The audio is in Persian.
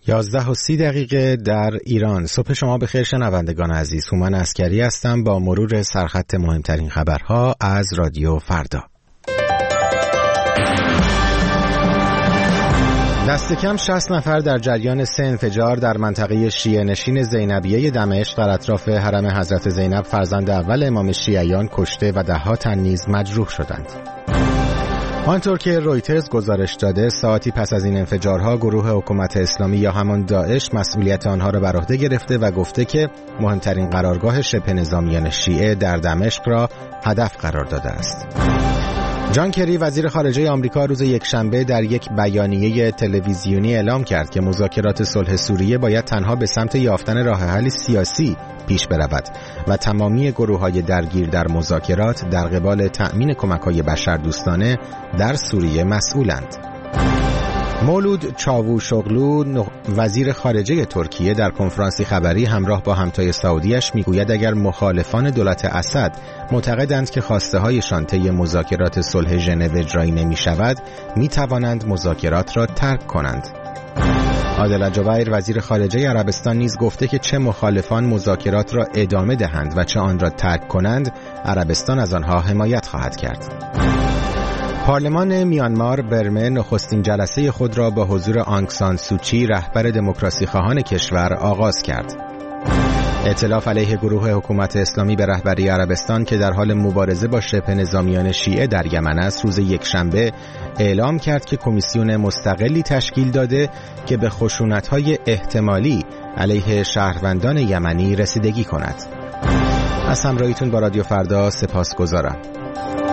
11:30 در ایران. صبح شما بخیر شنوندگان عزیز. هومن عسکری هستم با مرور سرخط مهمترین خبرها از رادیو فردا. دست کم 60 نفر در جریان 3 انفجار در منطقه شیعه نشین زینبیه دمشق در اطراف حرم حضرت زینب فرزند اول امام شیعیان کشته و ده‌ها تن نیز مجروح شدند. آنطور که رویترز گزارش داده، ساعتی پس از این انفجارها گروه حکومت اسلامی یا همان داعش مسئولیت آنها را بر عهده گرفته و گفته که مهمترین قرارگاه شبه نظامیان شیعه در دمشق را هدف قرار داده است. جان کری وزیر خارجه آمریکا روز یکشنبه در یک بیانیه تلویزیونی اعلام کرد که مذاکرات صلح سوریه باید تنها به سمت یافتن راه حل سیاسی پیش برود و تمامی گروه‌های درگیر در مذاکرات در قبال تأمین کمک‌های بشردوستانه در سوریه مسئولند. مولود چاووشوغلو وزیر خارجه ترکیه در کنفرانسی خبری همراه با همتای سعودیش میگوید اگر مخالفان دولت اسد معتقدند که خواسته‌هایشان طی مذاکرات صلح ژنو اجرایی نمی‌شود، می‌توانند مذاکرات را ترک کنند. عادل الجبیر وزیر خارجه عربستان نیز گفته که چه مخالفان مذاکرات را ادامه دهند و چه آن را ترک کنند، عربستان از آنها حمایت خواهد کرد. پارلمان میانمار برمه نخستین جلسه خود را با حضور آنگ سان سوچی رهبر دموکراسی خواهان کشور آغاز کرد. ائتلاف علیه گروه حکومت اسلامی به رهبری عربستان که در حال مبارزه با شبه نظامیان شیعه در یمن است، روز یکشنبه اعلام کرد که کمیسیون مستقلی تشکیل داده که به خشونت‌های احتمالی علیه شهروندان یمنی رسیدگی کند. از همراهیتون با رادیو فردا سپاسگزارم.